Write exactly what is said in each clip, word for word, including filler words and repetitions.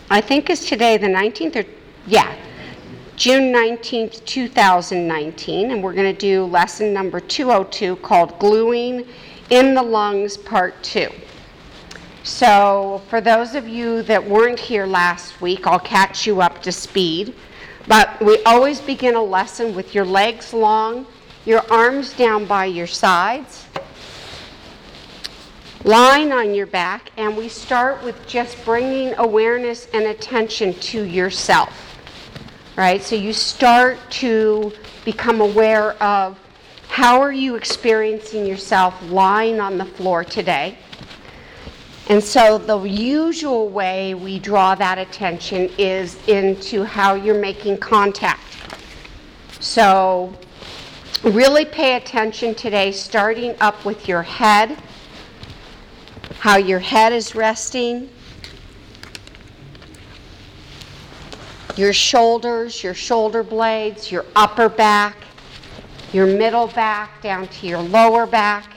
I think is today the nineteenth, or, yeah, June nineteenth, two thousand nineteen, and we're going to do lesson number two oh two called Gluing in the Lungs, Part two. So for those of you that weren't here last week, I'll catch you up to speed. But we always begin a lesson with your legs long, your arms down by your sides, lying on your back, and we start with just bringing awareness and attention to yourself, right? So you start to become aware of how are you experiencing yourself lying on the floor today. And so the usual way we draw that attention is into how you're making contact. So really pay attention today, starting up with your head, how your head is resting, your shoulders, your shoulder blades, your upper back, your middle back down to your lower back.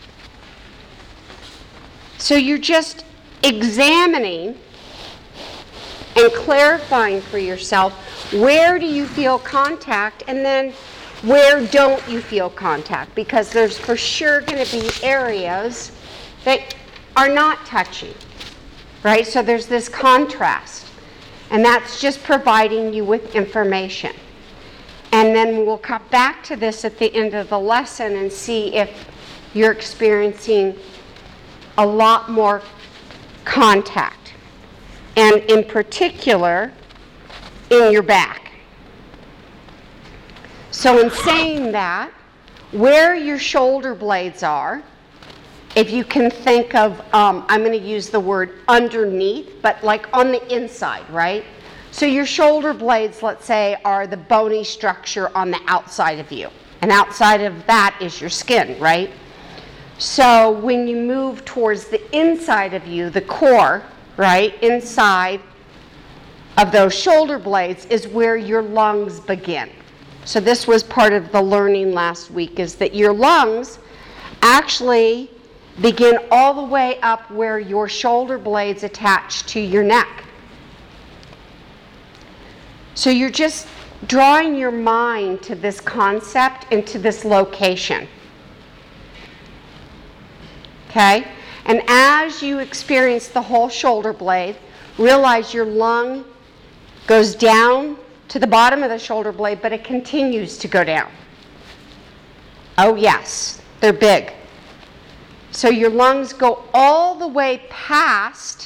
So you're just examining and clarifying for yourself, where do you feel contact, and then where don't you feel contact? Because there's for sure going to be areas that are not touching, right? So there's this contrast, and that's just providing you with information. And then we'll come back to this at the end of the lesson and see if you're experiencing a lot more contact, and in particular in your back. So in saying that, where your shoulder blades are, if you can think of, um, I'm going to use the word underneath, but like on the inside, right? So your shoulder blades, let's say, are the bony structure on the outside of you. And outside of that is your skin, right? So when you move towards the inside of you, the core, right, inside of those shoulder blades is where your lungs begin. So this was part of the learning last week, is that your lungs actually begin all the way up where your shoulder blades attach to your neck. So you're just drawing your mind to this concept and to this location. Okay? And as you experience the whole shoulder blade, realize your lung goes down to the bottom of the shoulder blade, but it continues to go down. Oh yes, they're big. So your lungs go all the way past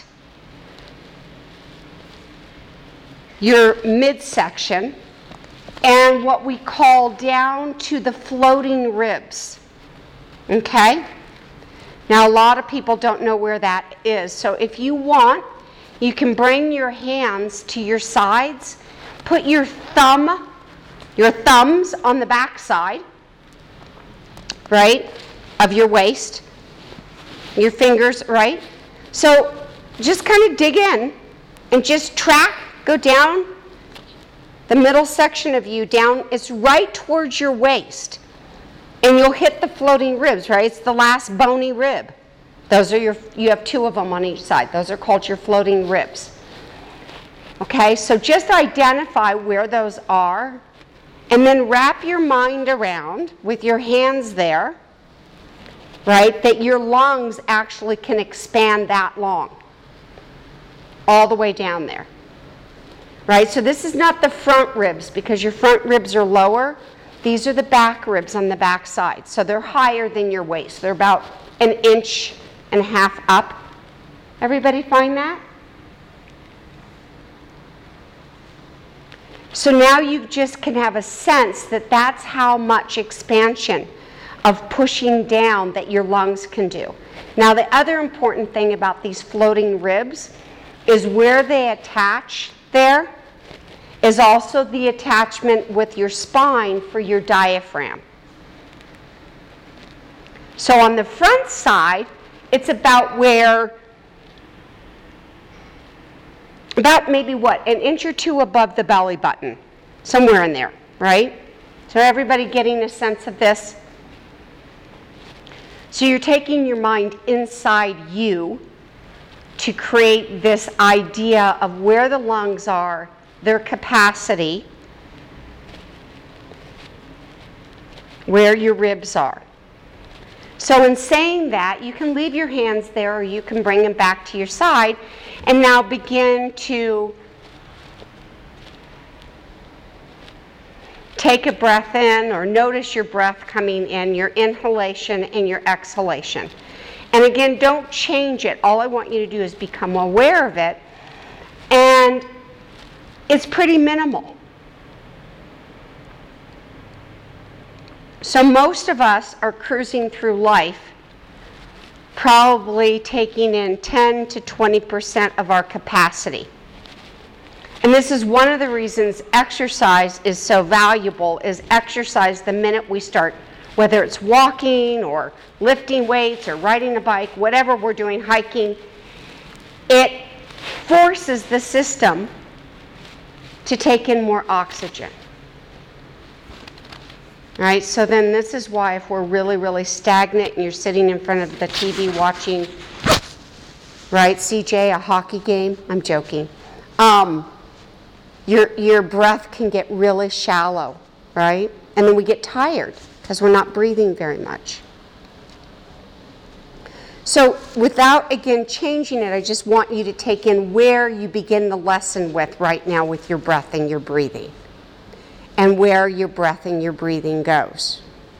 your midsection and what we call down to the floating ribs. Okay? Now, a lot of people don't know where that is. So if you want, you can bring your hands to your sides, put your thumb, your thumbs on the back side, right, of your waist, your fingers, right? So just kind of dig in and just track, go down the middle section of you, down, it's right towards your waist. And you'll hit the floating ribs, right? It's the last bony rib. Those are your, you have two of them on each side. Those are called your floating ribs. Okay, so just identify where those are, and then wrap your mind around with your hands there, right, that your lungs actually can expand that long, all the way down there. Right, so this is not the front ribs, because your front ribs are lower. These are the back ribs on the back side. So they're higher than your waist. They're about an inch and a half up. Everybody find that? So now you just can have a sense that that's how much expansion of pushing down that your lungs can do. Now the other important thing about these floating ribs is where they attach there is also the attachment with your spine for your diaphragm. So on the front side, it's about where, about maybe what, an inch or two above the belly button, somewhere in there, right? So everybody getting a sense of this? So you're taking your mind inside you to create this idea of where the lungs are, their capacity, where your ribs are. So in saying that, you can leave your hands there or you can bring them back to your side and now begin to take a breath in or notice your breath coming in, your inhalation and your exhalation. And again, don't change it. All I want you to do is become aware of it. And it's pretty minimal. So most of us are cruising through life probably taking in ten to twenty percent of our capacity. And this is one of the reasons exercise is so valuable, is exercise the minute we start, whether it's walking or lifting weights or riding a bike, whatever we're doing, hiking, it forces the system to take in more oxygen. All right, so then this is why if we're really, really stagnant and you're sitting in front of the T V watching, right, C J, a hockey game, I'm joking, um, your, your breath can get really shallow, right? And then we get tired because we're not breathing very much. So without, again, changing it, I just want you to take in where you begin the lesson with right now with your breath and your breathing, and where your breath and your breathing goes.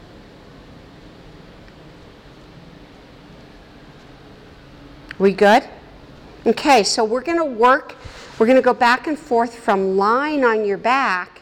We good? Okay, so we're going to work, we're going to go back and forth from lying on your back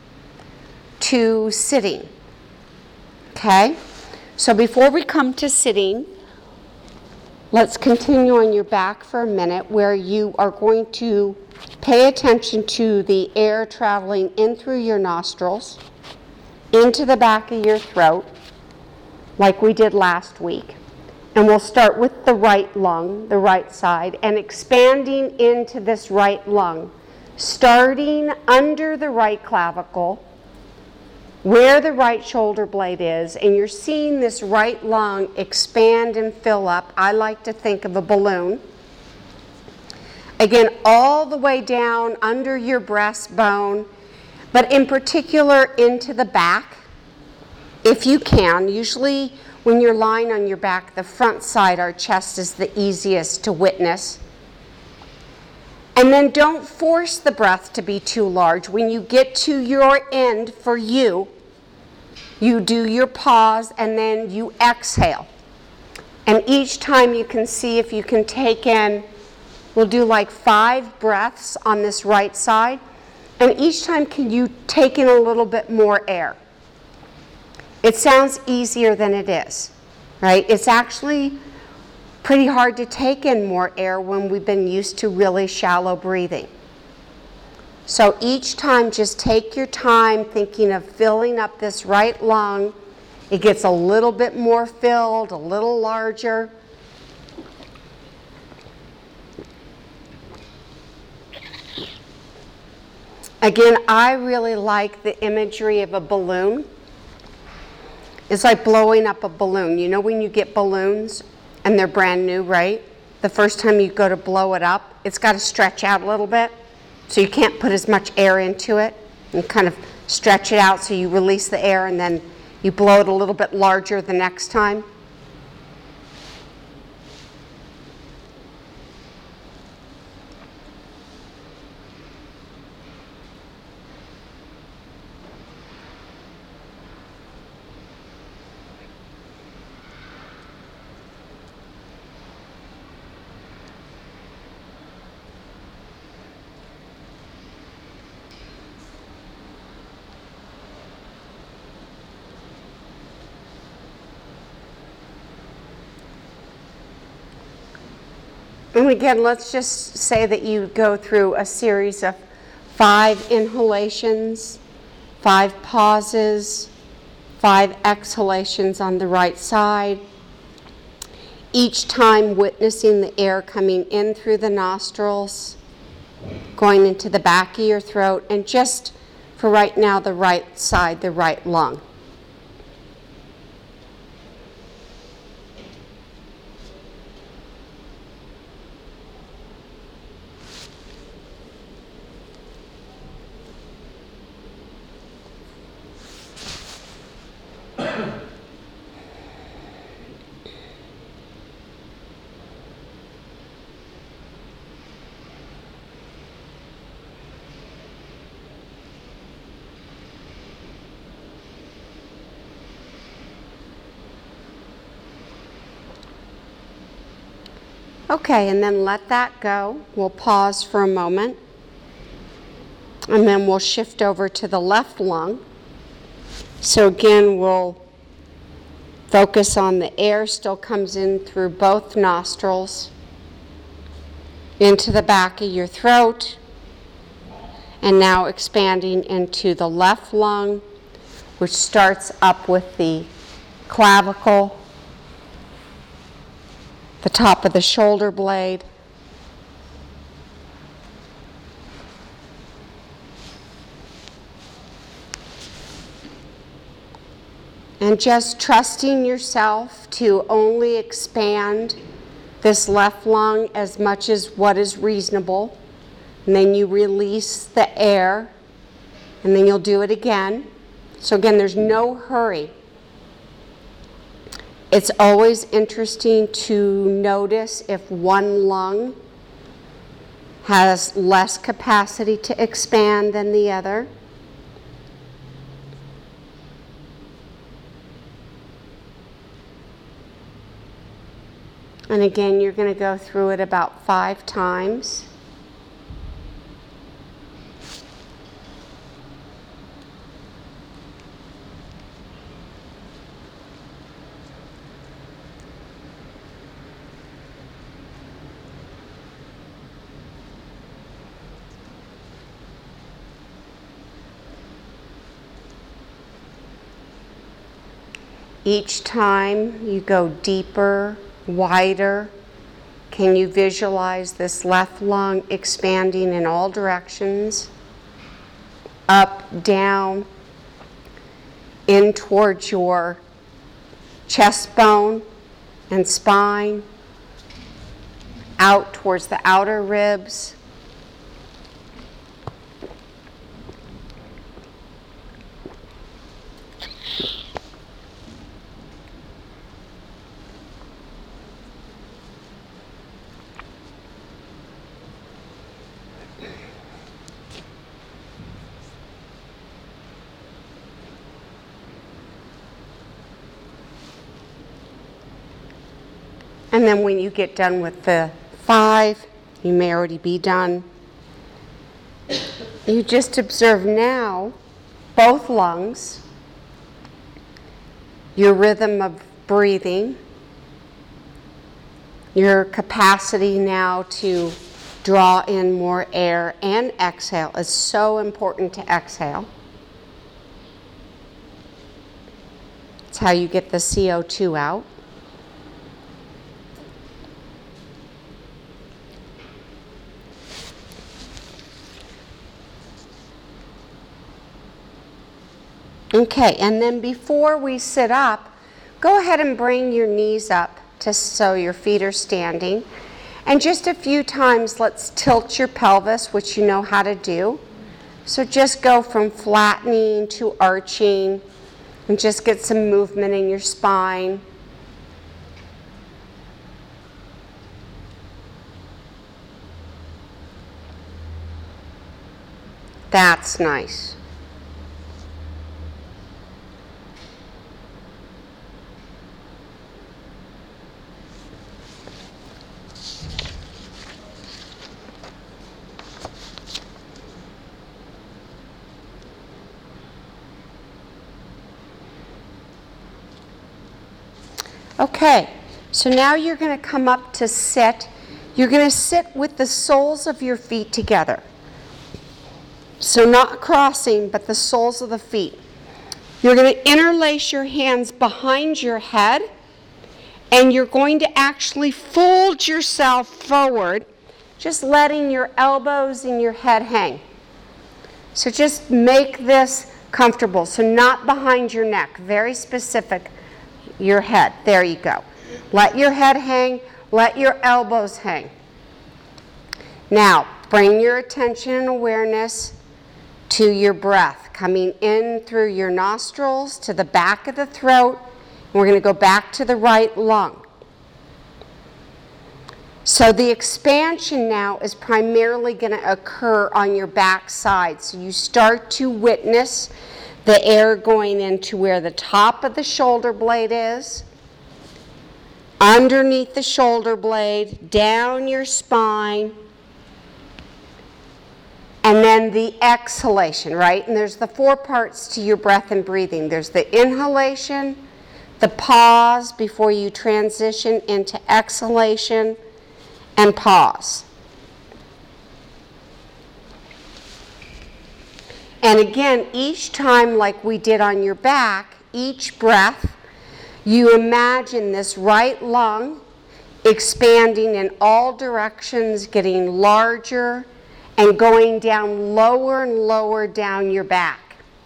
to sitting. Okay? So before we come to sitting, let's continue on your back for a minute, where you are going to pay attention to the air traveling in through your nostrils, into the back of your throat, like we did last week. And we'll start with the right lung, the right side, and expanding into this right lung, starting under the right clavicle, where the right shoulder blade is, and you're seeing this right lung expand and fill up. I like to think of a balloon. Again, all the way down under your breastbone, but in particular into the back, if you can. Usually when you're lying on your back, the front side, our chest, is the easiest to witness. And then don't force the breath to be too large. When you get to your end for you, you do your pause and then you exhale. And each time you can see if you can take in, we'll do like five breaths on this right side. And each time can you take in a little bit more air. It sounds easier than it is, right? It's actually pretty hard to take in more air when we've been used to really shallow breathing. So each time, just take your time thinking of filling up this right lung. It gets a little bit more filled, a little larger. Again, I really like the imagery of a balloon. It's like blowing up a balloon. You know when you get balloons and they're brand new, right? The first time you go to blow it up, it's got to stretch out a little bit. So you can't put as much air into it. And kind of stretch it out so you release the air and then you blow it a little bit larger the next time. And again, let's just say that you go through a series of five inhalations, five pauses, five exhalations on the right side, each time witnessing the air coming in through the nostrils, going into the back of your throat, and just for right now, the right side, the right lung. Okay, and then let that go. We'll pause for a moment. And then we'll shift over to the left lung. So again, we'll focus on the air still comes in through both nostrils, into the back of your throat, and now expanding into the left lung, which starts up with the clavicle, the top of the shoulder blade, and just trusting yourself to only expand this left lung as much as what is reasonable. And then you release the air, and then you'll do it again. So again, there's no hurry. It's always interesting to notice if one lung has less capacity to expand than the other. And again, you're going to go through it about five times. Each time you go deeper, wider. Can you visualize this left lung expanding in all directions? Up, down, in towards your chest bone and spine, out towards the outer ribs. And then when you get done with the five, you may already be done. You just observe now both lungs, your rhythm of breathing, your capacity now to draw in more air and exhale. It's so important to exhale. It's how you get the C O two out. Okay, and then before we sit up, go ahead and bring your knees up to so your feet are standing. And just a few times, let's tilt your pelvis, which you know how to do. So just go from flattening to arching, and just get some movement in your spine. That's nice. Okay, so now you're going to come up to sit. You're going to sit with the soles of your feet together. So not crossing, but the soles of the feet. You're going to interlace your hands behind your head, and you're going to actually fold yourself forward, just letting your elbows and your head hang. So just make this comfortable. So not behind your neck, very specific. Your head. There you go. Let your head hang. Let your elbows hang. Now, bring your attention and awareness to your breath, coming in through your nostrils to the back of the throat. And we're going to go back to the right lung. So the expansion now is primarily going to occur on your back side. So you start to witness the air going into where the top of the shoulder blade is, underneath the shoulder blade, down your spine, and then the exhalation, right? And there's the four parts to your breath and breathing. There's the inhalation, the pause before you transition into exhalation, and pause. And again, each time, like we did on your back, each breath, you imagine this right lung expanding in all directions, getting larger, and going down lower and lower down your back.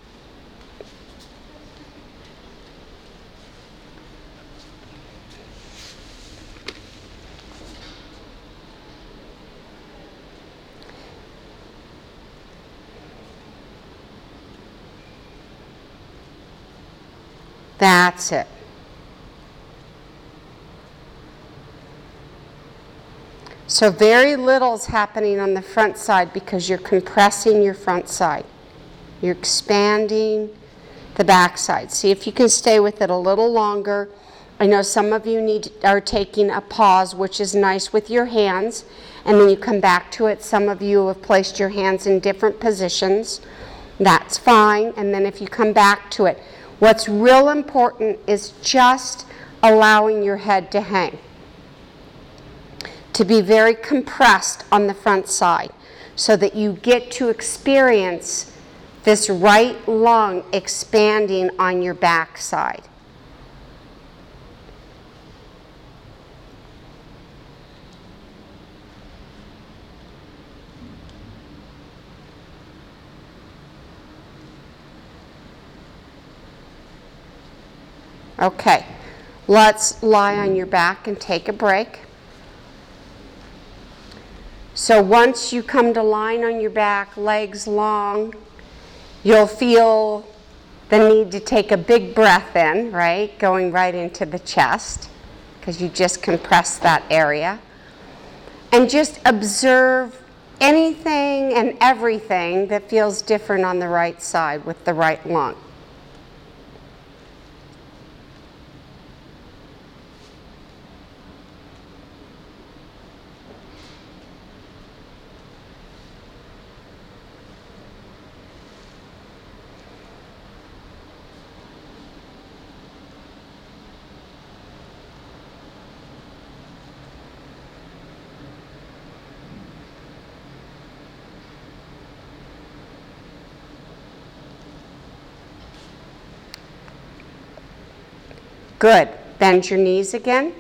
That's it. So very little is happening on the front side because you're compressing your front side. You're expanding the back side. See if you can stay with it a little longer. I know some of you need are taking a pause, which is nice with your hands, and then you come back to it. Some of you have placed your hands in different positions. That's fine. And then if you come back to it, what's real important is just allowing your head to hang, to be very compressed on the front side so that you get to experience this right lung expanding on your back side. Okay, let's lie on your back and take a break. So once you come to lying on your back, legs long, you'll feel the need to take a big breath in, right? Going right into the chest, because you just compress that area. And just observe anything and everything that feels different on the right side with the right lung. Good. Bend your knees again.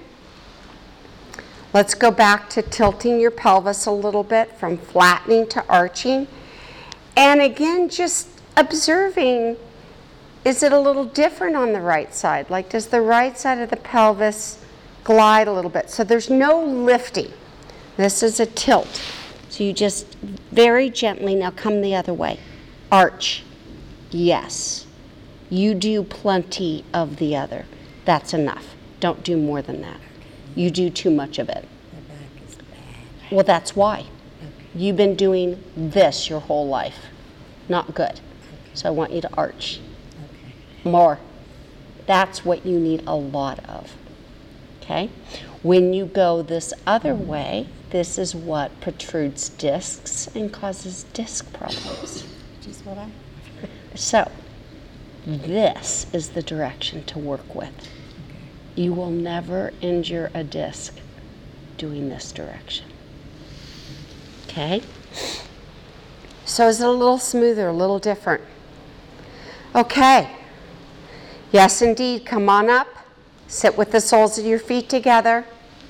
Let's go back to tilting your pelvis a little bit from flattening to arching. And again, just observing, is it a little different on the right side? Like, does the right side of the pelvis glide a little bit? So there's no lifting. This is a tilt. So you just very gently, now come the other way. Arch. Yes. You do plenty of the other. That's enough. Don't do more than that. You do too much of it. My back is bad. Well, that's why. Okay. You've been doing this your whole life. Not good. Okay. So I want you to arch. Okay. More. That's what you need a lot of. Okay? When you go this other way, this is what protrudes discs and causes disc problems. Which is what I... So, this is the direction to work with. Okay. You will never injure a disc doing this direction. Okay? So is it a little smoother, a little different? Okay. Yes, indeed. Come on up. Sit with the soles of your feet together.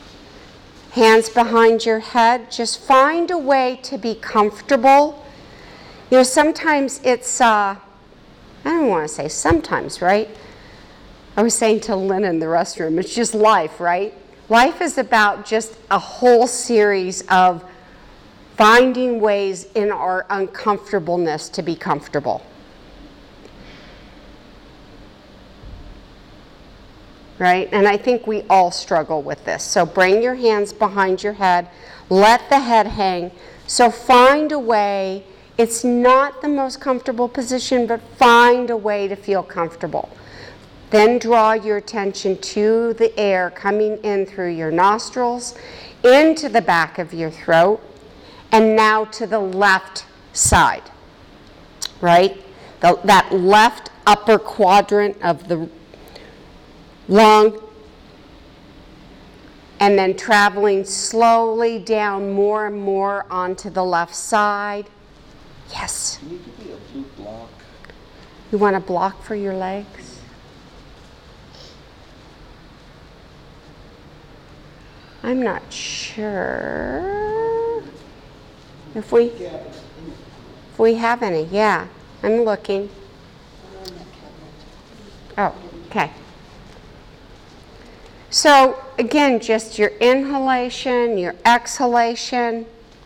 Hands behind your head. Just find a way to be comfortable. You know, sometimes it's... Uh, I don't want to say sometimes, right? I was saying to Lynn in the restroom, it's just life, right? Life is about just a whole series of finding ways in our uncomfortableness to be comfortable. Right? And I think we all struggle with this. So bring your hands behind your head. Let the head hang. So find a way. It's not the most comfortable position, but find a way to feel comfortable. Then draw your attention to the air coming in through your nostrils, into the back of your throat, and now to the left side, right? The, that left upper quadrant of the lung, and then traveling slowly down more and more onto the left side. Yes. Can you give me a blue block? You want a block for your legs? I'm not sure if we if we have any. Yeah, I'm looking. Oh, okay. So again, just your inhalation, your exhalation.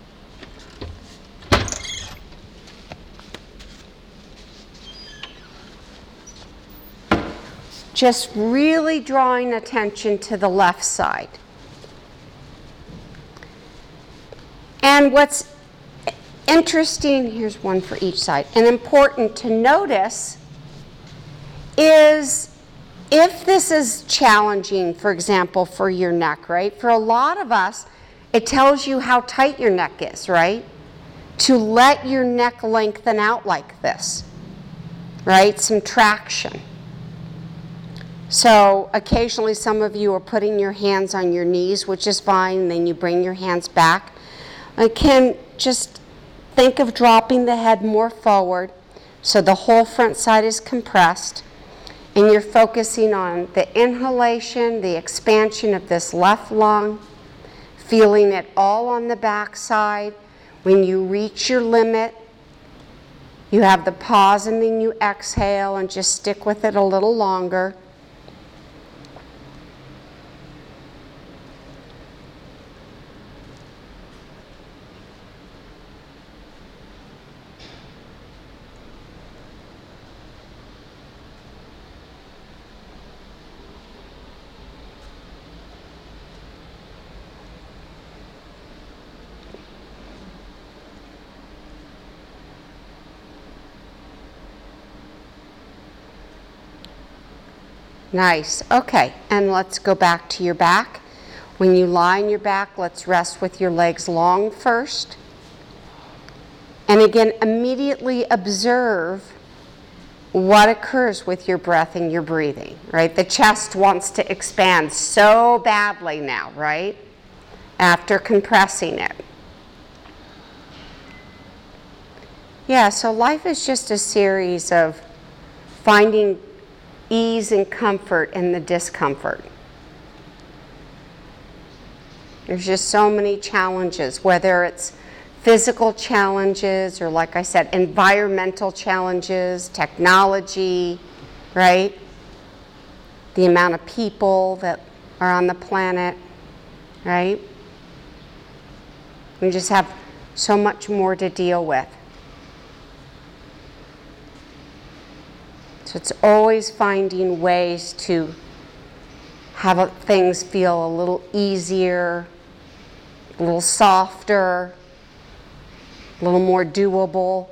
Just really drawing attention to the left side. And what's interesting, here's one for each side, and important to notice is if this is challenging, for example, for your neck, right? For a lot of us, it tells you how tight your neck is, right? To let your neck lengthen out like this, right? Some traction. So occasionally some of you are putting your hands on your knees, which is fine, and then you bring your hands back. Again, just think of dropping the head more forward so the whole front side is compressed, and you're focusing on the inhalation, the expansion of this left lung, feeling it all on the back side. When you reach your limit, you have the pause and then you exhale and just stick with it a little longer. Nice. Okay, and let's go back to your back. When you lie on your back, let's rest with your legs long first. And again, immediately observe what occurs with your breath and your breathing, right? The chest wants to expand so badly now, right? After compressing it. Yeah, so life is just a series of finding ease and comfort in the discomfort. There's just so many challenges, whether it's physical challenges or, like I said, environmental challenges, technology, right? The amount of people that are on the planet, right? We just have so much more to deal with. So it's always finding ways to have things feel a little easier, a little softer, a little more doable.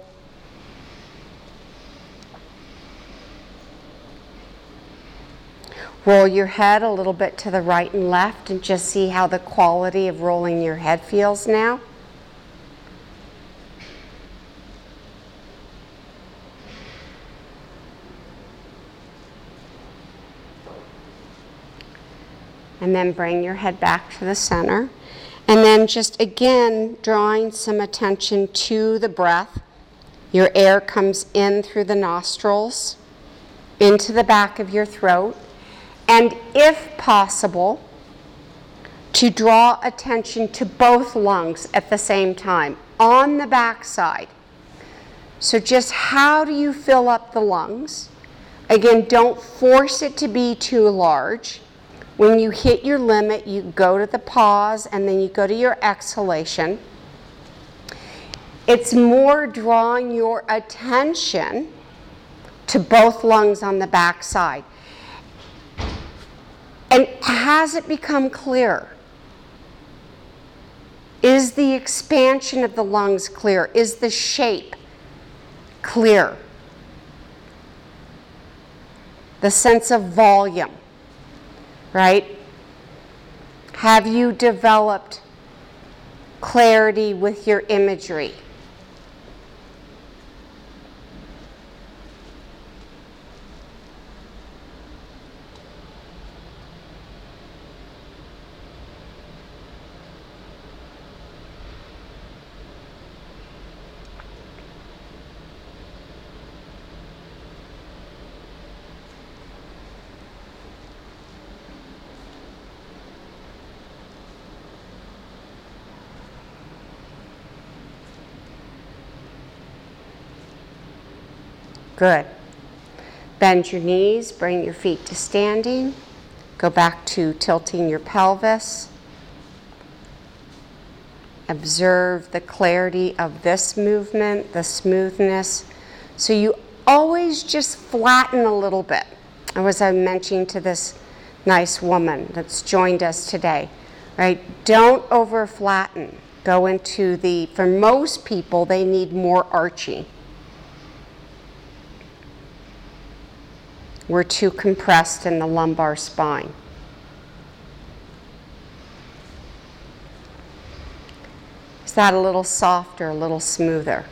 Roll your head a little bit to the right and left and just see how the quality of rolling your head feels now. And then bring your head back to the center. And then just again, drawing some attention to the breath. Your air comes in through the nostrils, into the back of your throat. And if possible, to draw attention to both lungs at the same time, on the back side. So just how do you fill up the lungs? Again, don't force it to be too large. When you hit your limit, you go to the pause and then you go to your exhalation. It's more drawing your attention to both lungs on the back side. And has it become clearer? Is the expansion of the lungs clear? Is the shape clear? the sense of volume, right? Have you developed clarity with your imagery? Good. Bend your knees, bring your feet to standing. Go back to tilting your pelvis. Observe the clarity of this movement, the smoothness. So you always just flatten a little bit. As I mentioned to this nice woman that's joined us today, right? Don't over flatten. Go into the, for most people, they need more arching. We're too compressed in the lumbar spine. Is that a little softer, a little smoother?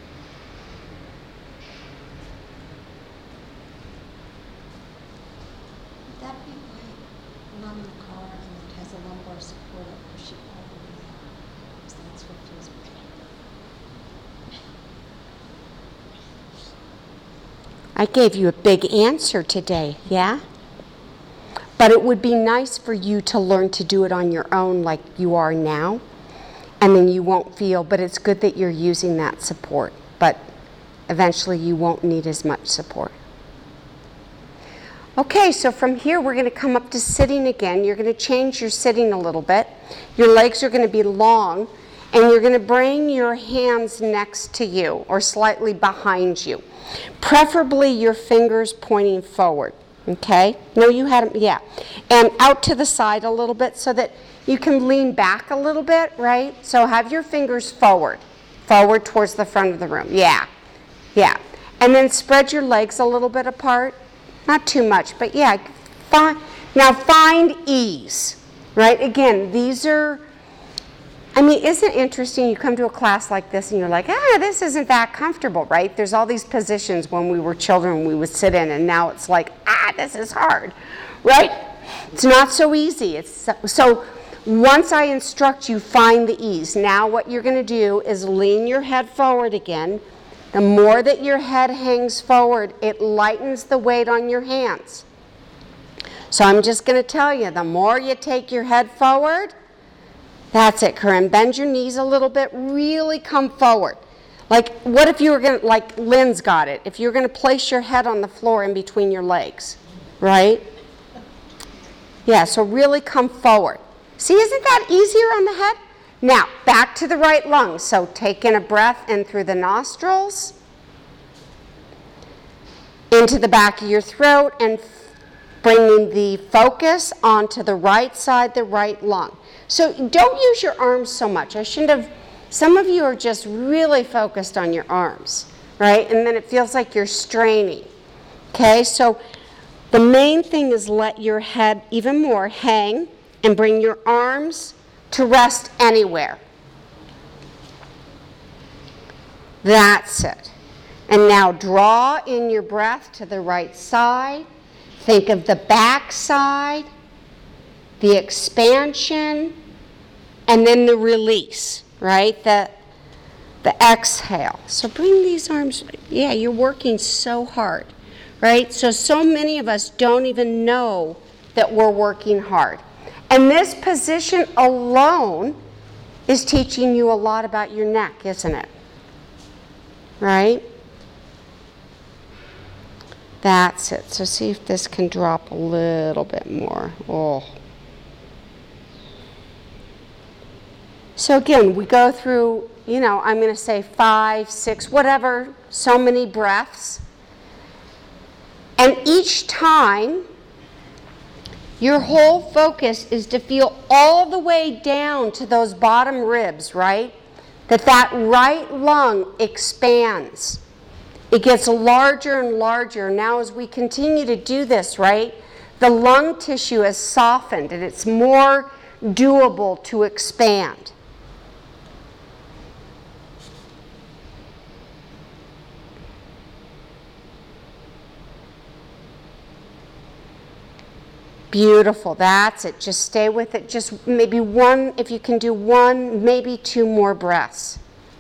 Would that be why I'm in the car and it has a lumbar support up push it all the way out? So that's what feels better. I gave you a big answer today, yeah? But it would be nice for you to learn to do it on your own like you are now, and then you won't feel, but it's good that you're using that support, but eventually you won't need as much support. Okay, so from here we're going to come up to sitting again. You're going to change your sitting a little bit. Your legs are going to be long, and you're going to bring your hands next to you or slightly behind you. Preferably your fingers pointing forward, okay? No, you had them, yeah. And out to the side a little bit so that you can lean back a little bit, right? So have your fingers forward, forward towards the front of the room. Yeah, yeah. And then spread your legs a little bit apart. Not too much, but yeah. Find, now find ease, right? Again, these are, I mean, isn't it interesting? You come to a class like this and you're like, ah, this isn't that comfortable, right? There's all these positions when we were children we would sit in, and now it's like, ah, this is hard, right? It's not so easy. It's so, so once I instruct you, find the ease. Now what you're going to do is lean your head forward again. The more that your head hangs forward, it lightens the weight on your hands. So I'm just going to tell you, the more you take your head forward, that's it, Corinne. Bend your knees a little bit. Really come forward. Like, what if you were going to, like Lynn's got it, if you're going to place your head on the floor in between your legs, right? Yeah, so really come forward. See, isn't that easier on the head? Now, back to the right lung. So take in a breath in through the nostrils, into the back of your throat, and bringing the focus onto the right side, the right lung. So don't use your arms so much. I shouldn't have, some of you are just really focused on your arms, right? And then it feels like you're straining. Okay, so the main thing is let your head even more hang and bring your arms to rest anywhere. That's it. And now draw in your breath to the right side. Think of the back side, the expansion, and then the release, right? The, the exhale. So bring these arms, yeah, you're working so hard, right? So, so many of us don't even know that we're working hard. And this position alone is teaching you a lot about your neck, isn't it? Right? That's it. So see if this can drop a little bit more. Oh. So again, we go through, you know, I'm going to say five, six, whatever, so many breaths. And each time, your whole focus is to feel all the way down to those bottom ribs, right? That that right lung expands. It gets larger and larger. Now as we continue to do this, right, the lung tissue has softened and it's more doable to expand. Beautiful, that's it. Just stay with it. Just maybe one, if you can do one, maybe two more breaths.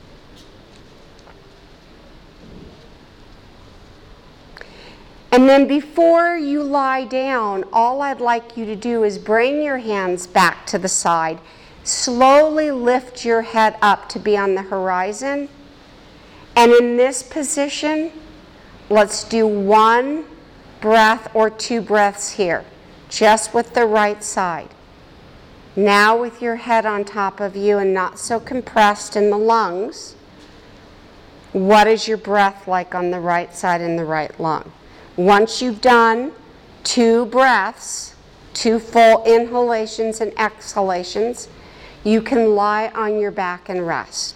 And then before you lie down, all I'd like you to do is bring your hands back to the side. Slowly lift your head up to be on the horizon. And in this position, let's do one breath or two breaths here, just with the right side. Now with your head on top of you and not so compressed in the lungs, what is your breath like on the right side in the right lung? Once you've done two breaths, two full inhalations and exhalations, you can lie on your back and rest.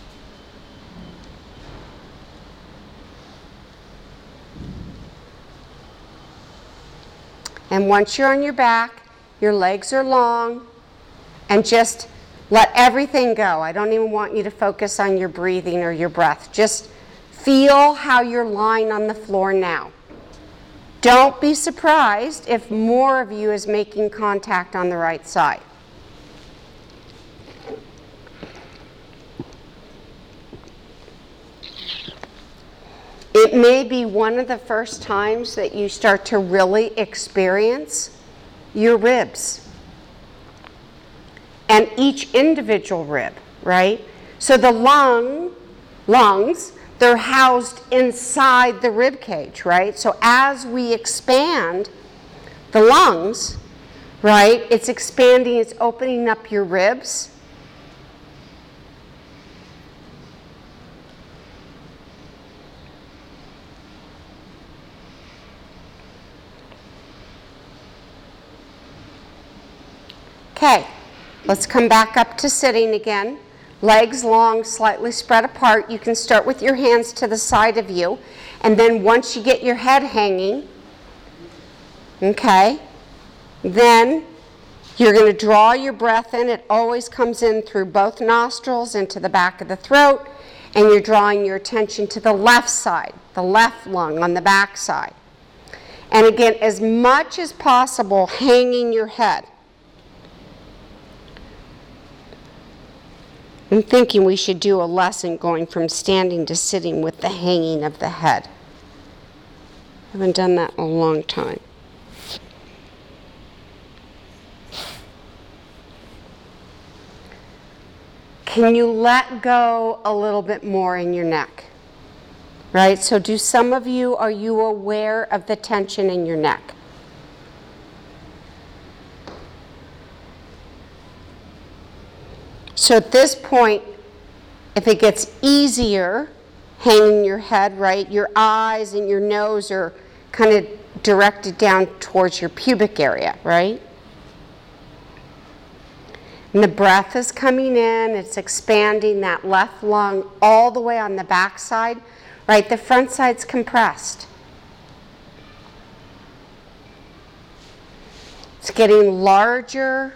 And once you're on your back, your legs are long, and just let everything go. I don't even want you to focus on your breathing or your breath. Just feel how you're lying on the floor now. Don't be surprised if more of you is making contact on the right side. It may be one of the first times that you start to really experience your ribs. And each individual rib, right? So the lung, lungs, they're housed inside the rib cage, right? So as we expand the lungs, right, it's expanding, it's opening up your ribs. Okay, let's come back up to sitting again. Legs long, slightly spread apart. You can start with your hands to the side of you. And then once you get your head hanging, okay, then you're going to draw your breath in. It always comes in through both nostrils into the back of the throat. And you're drawing your attention to the left side, the left lung on the back side. And again, as much as possible, hanging your head. I'm thinking we should do a lesson going from standing to sitting with the hanging of the head. I haven't done that in a long time. Can you let go a little bit more in your neck? Right? So do some of you, are you aware of the tension in your neck? So at this point, if it gets easier, hanging your head, right, your eyes and your nose are kind of directed down towards your pubic area, right? And the breath is coming in, it's expanding that left lung all the way on the back side, right? The front side's compressed. It's getting larger.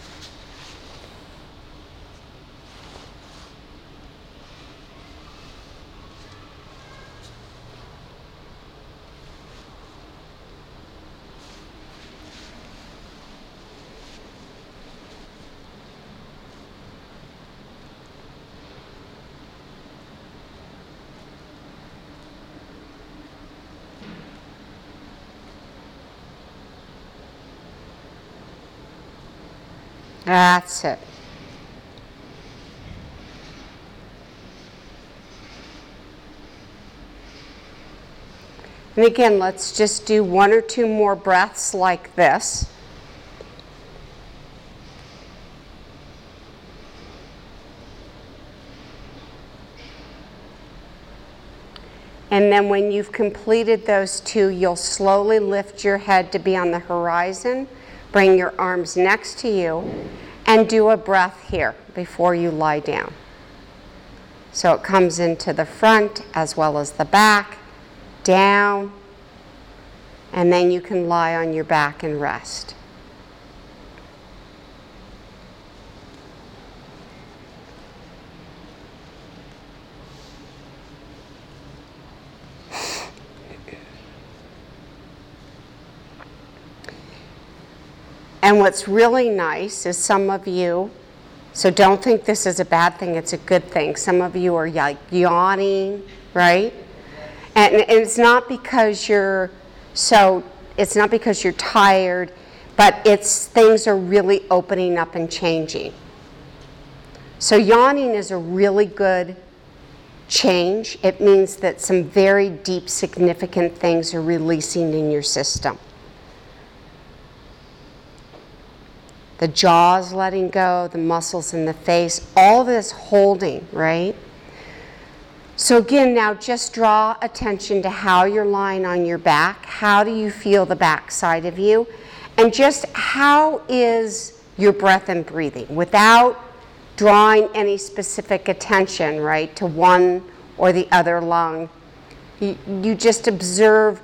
That's it. And again, let's just do one or two more breaths like this. And then when you've completed those two, you'll slowly lift your head to be on the horizon. Bring your arms next to you and do a breath here before you lie down. So it comes into the front as well as the back. down, and then you can lie on your back and rest. And what's really nice is some of you, so don't think this is a bad thing, it's a good thing. Some of you are like yawning, right? And it's not because you're so, it's not because you're tired, but it's things are really opening up and changing. So yawning is a really good change. It means that some very deep, significant things are releasing in your system. The jaw's letting go, the muscles in the face, all this holding, right? So again, now just draw attention to how you're lying on your back. How do you feel the back side of you? And just how is your breath and breathing without drawing any specific attention, right, to one or the other lung. You, you just observe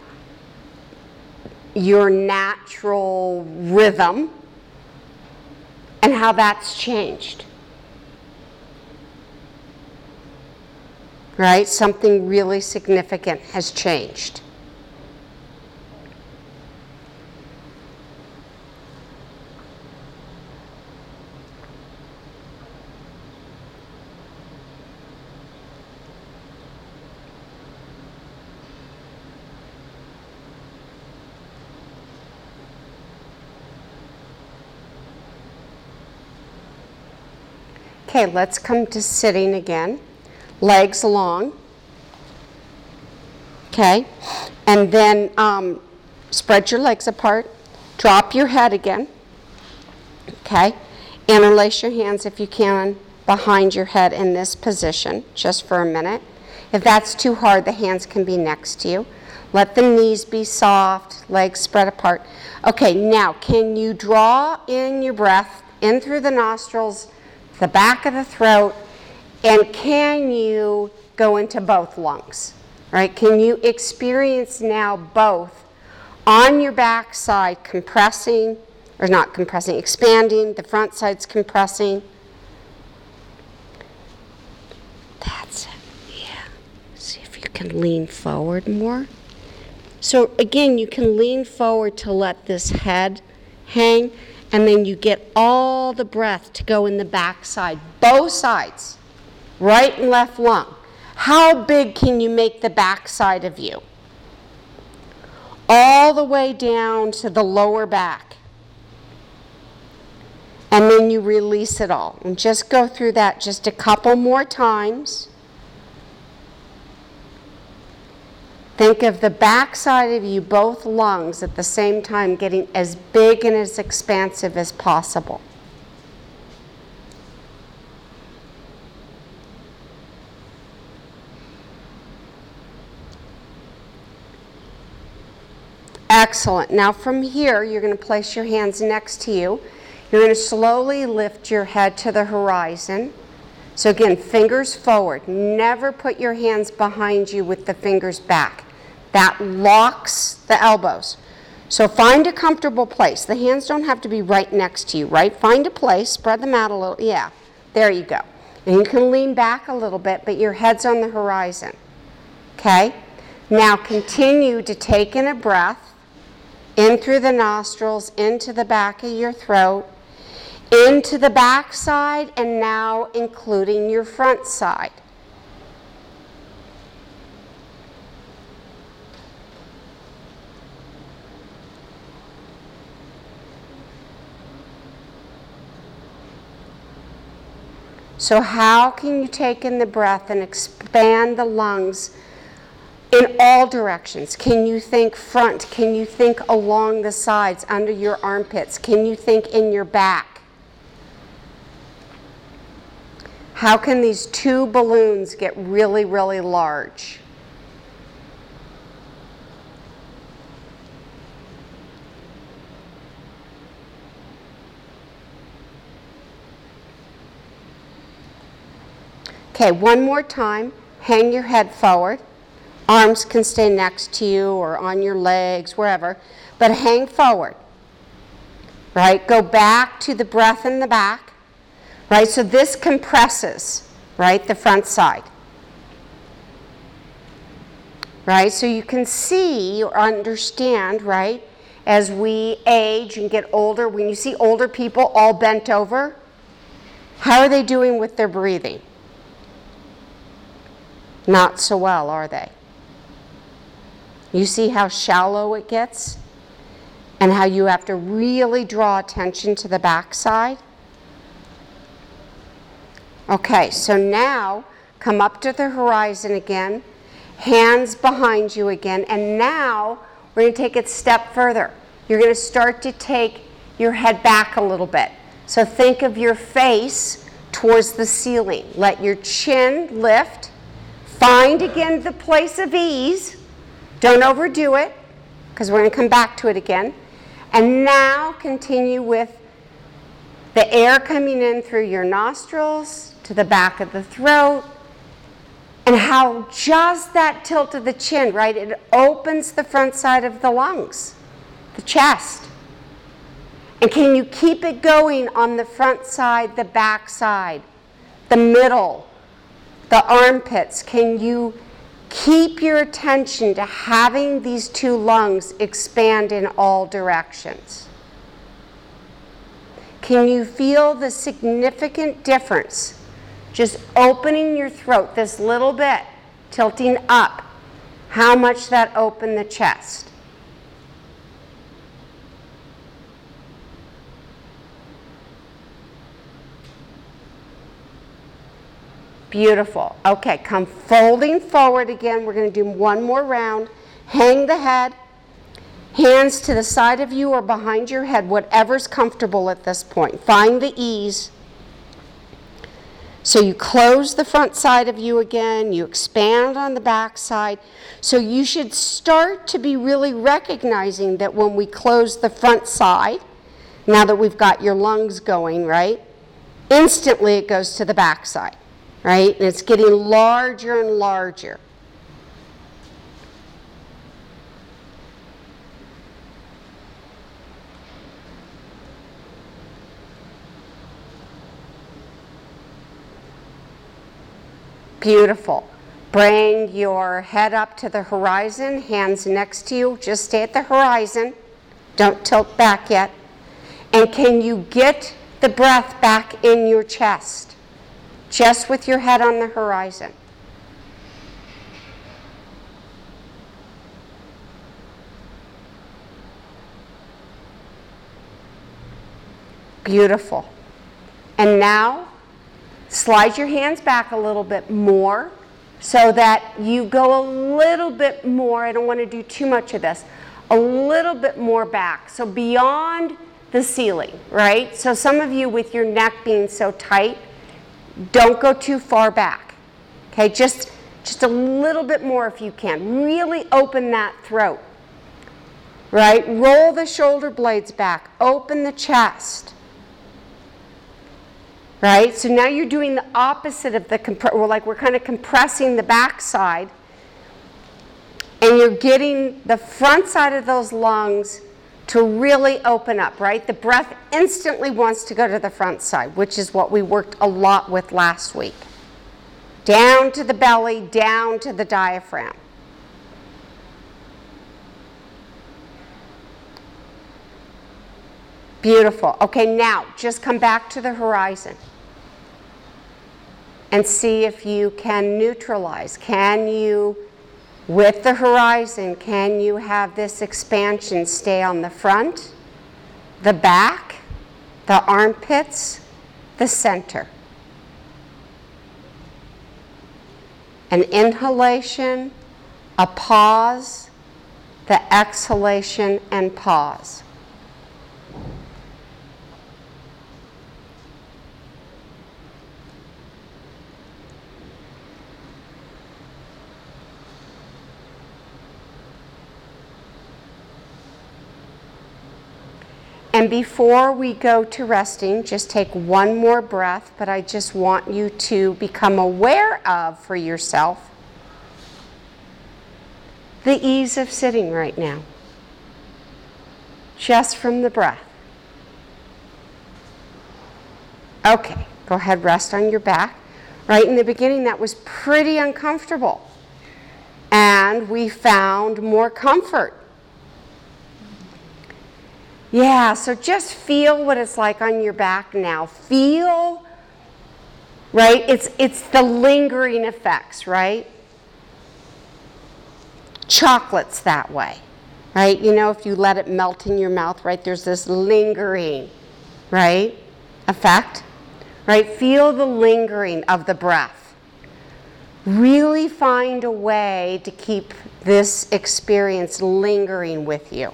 your natural rhythm and how that's changed. Right? Something really significant has changed. Okay, let's come to sitting again. Legs long. Okay, and then um, spread your legs apart. Drop your head again. Okay, interlace your hands if you can behind your head in this position, just for a minute. If that's too hard, the hands can be next to you. Let the knees be soft, legs spread apart. Okay, now can you draw in your breath in through the nostrils, the back of the throat, and can you go into both lungs, right? Can you experience now both on your back side compressing, or not compressing, expanding, the front side's compressing. That's it, yeah. See if you can lean forward more. So again, you can lean forward to let this head hang, and then you get all the breath to go in the back side, both sides, right and left lung. How big can you make the back side of you? All the way down to the lower back. And then you release it all. And just go through that just a couple more times. Think of the back side of you, both lungs, at the same time getting as big and as expansive as possible. Excellent. Now from here, you're going to place your hands next to you. You're going to slowly lift your head to the horizon. So again, fingers forward. Never put your hands behind you with the fingers back. That locks the elbows. So find a comfortable place. The hands don't have to be right next to you, right? Find a place, spread them out a little. Yeah, there you go. And you can lean back a little bit, but your head's on the horizon. Okay? Now continue to take in a breath in through the nostrils, into the back of your throat, into the back side, and now including your front side. So how can you take in the breath and expand the lungs in all directions? Can you think front? Can you think along the sides, under your armpits? Can you think in your back? How can these two balloons get really, really large? Okay, one more time. Hang your head forward. Arms can stay next to you or on your legs, wherever, but hang forward, right? Go back to the breath in the back, right? So this compresses, right, the front side, right? So you can see or understand, right, as we age and get older, when you see older people all bent over, how are they doing with their breathing? Not so well, are they? You see how shallow it gets and how you have to really draw attention to the backside? Okay, so now come up to the horizon again, hands behind you again, and now we're going to take it a step further. You're going to start to take your head back a little bit. So think of your face towards the ceiling. Let your chin lift. Find again the place of ease. Don't overdo it, because we're going to come back to it again. And now continue with the air coming in through your nostrils to the back of the throat, and how just that tilt of the chin, right, it opens the front side of the lungs, the chest. And can you keep it going on the front side, the back side, the middle, the armpits? Can you keep your attention to having these two lungs expand in all directions? Can you feel the significant difference? Just opening your throat this little bit, tilting up, how much that opened the chest. Beautiful. Okay, come folding forward again. We're going to do one more round. Hang the head. Hands to the side of you or behind your head, whatever's comfortable at this point. Find the ease. So you close the front side of you again. You expand on the back side. So you should start to be really recognizing that when we close the front side, now that we've got your lungs going, right, instantly it goes to the back side. Right? And it's getting larger and larger. Beautiful. Bring your head up to the horizon, hands next to you. Just stay at the horizon. Don't tilt back yet. And can you get the breath back in your chest? Just with your head on the horizon. Beautiful. And now, slide your hands back a little bit more so that you go a little bit more. I don't want to do too much of this. A little bit more back. So beyond the ceiling, right? So some of you with your neck being so tight, don't go too far back, okay? Just, just a little bit more if you can. Really open that throat, right? Roll the shoulder blades back. Open the chest, right? So now you're doing the opposite of the, comp- we're like we're kind of compressing the back side, and you're getting the front side of those lungs to really open up, right? The breath instantly wants to go to the front side, which is what we worked a lot with last week. Down to the belly, down to the diaphragm. Beautiful. Okay, now just come back to the horizon and see if you can neutralize. Can you, with the horizon, can you have this expansion stay on the front, the back, the armpits, the center? An inhalation, a pause, the exhalation and pause. And before we go to resting, just take one more breath, but I just want you to become aware of for yourself the ease of sitting right now, just from the breath. Okay, go ahead, rest on your back. Right in the beginning, that was pretty uncomfortable. And we found more comfort. Yeah, so just feel what it's like on your back now. Feel, right? It's, it's the lingering effects, right? Chocolate's that way, right? You know, if you let it melt in your mouth, right, there's this lingering, right, effect, right? Feel the lingering of the breath. Really find a way to keep this experience lingering with you.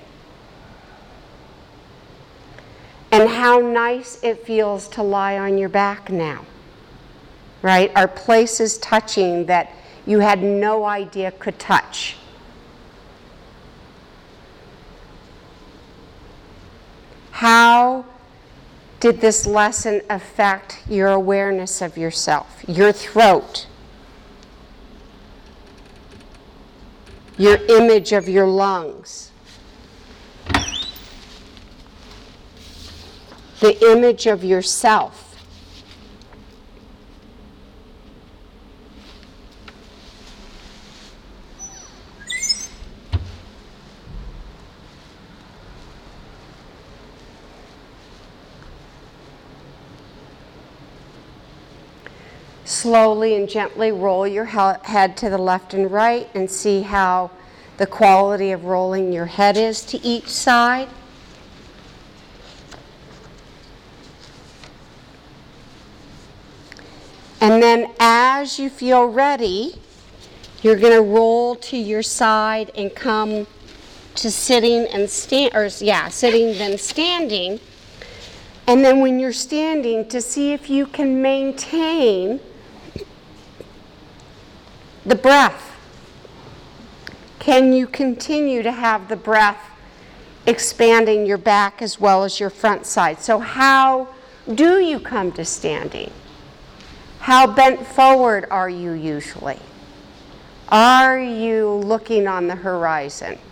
And how nice it feels to lie on your back now, right? Are places touching that you had no idea could touch. How did this lesson affect your awareness of yourself, your throat, your image of your lungs, the image of yourself? Slowly and gently roll your head to the left and right and see how the quality of rolling your head is to each side. And then as you feel ready, you're going to roll to your side and come to sitting and stand, or yeah, sitting then standing. And then when you're standing, to see if you can maintain the breath. Can you continue to have the breath expanding your back as well as your front side? So how do you come to standing? How bent forward are you usually? Are you looking on the horizon?